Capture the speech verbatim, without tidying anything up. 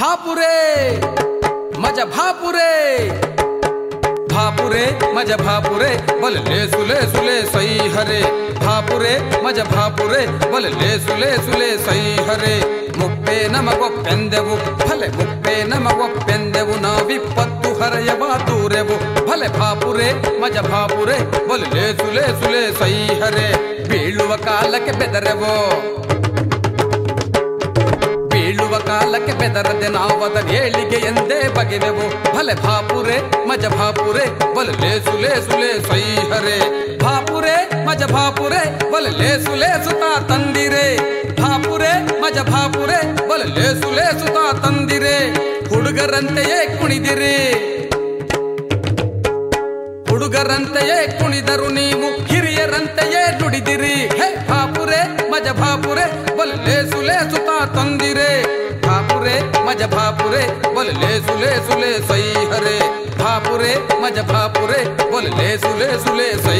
भापुरे मजा भापुरे भापुरे मजा भापुरे बल ले सुले सुले सही हरे भापुरे मजा भापुरे बल ले सुले सुले सही हरे मुप्पे नमಗೊಪ್ಪೆಂದೆವು ಭಲೆ ಮುಪ್ಪೆ ನಮಗೊಪ್ಪೆಂದೆವು ನಾವಿಪ್ಪತ್ತು ಹರೆಯವ ದೂರೆವು ಭಲೆ ಭಾಪುರೆ ಮಜ ಭಾಪುರೆ ಬಲ್ ಲೇ ಸುಲೆ ಸುಲೆ ಸೈ ಹರೆ ಬೀಳುವ ಕಾಲಕ್ಕೆ ಬೆದರೆವೋ ಬೀಳುವ ಕಾಲಕ್ಕೆ ಬೆದರದೆ ನಾವದ ಏಳಿಗೆ ಎಂದೇ ಬಗೆವೆವು ಭಲೆ ಭಾಪುರೆ ಮಜ ಭಾಪುರೆ ಬಲ್ ಲೇ ಸುಲೆ ಸುಲೆ ಸೈ ಹರೆ ಭಾಪುರೆ ಮಜ ಭಾಪುರೆ ಬಲ್ ಲೇ ಸುಲೆ ಸುತಾ ತಂದಿರೆ ಭಾಪುರೆ ಮಜ ಭಾಪುರೆ ಬಲ್ ಲೇ ಸುಲೆ ಸುತಾ ತಂದಿರೆ ಹುಡುಗರಂತೆಯೇ ಕುಣಿದಿರಿ ಹುಡುಗರಂತೆಯೇ ಕುಣಿದರು ನೀವು ಹಿರಿಯರಂತೆಯೇ ನುಡಿದಿರಿ ಹೇ ಭಾಪುರೆ ಮಜ ಭಾಪುರೆ ಬಲ್ ಲೇ ಸುಲೆ ಸುತಾ ತಂದಿರೆ ಭಾಪುರೆ ಮಜ ಭಾಪುರೆ ಬಲ್ ಲೇ ಸುಲೆ ಸುಲೆ ಸೈ ಹರೆ ಭಾಪುರೆ ಮಜ ಭಾಪುರೆ ಬಲ್ ಲೇ ಸುಲೆ ಸುಲೆ ಸೈ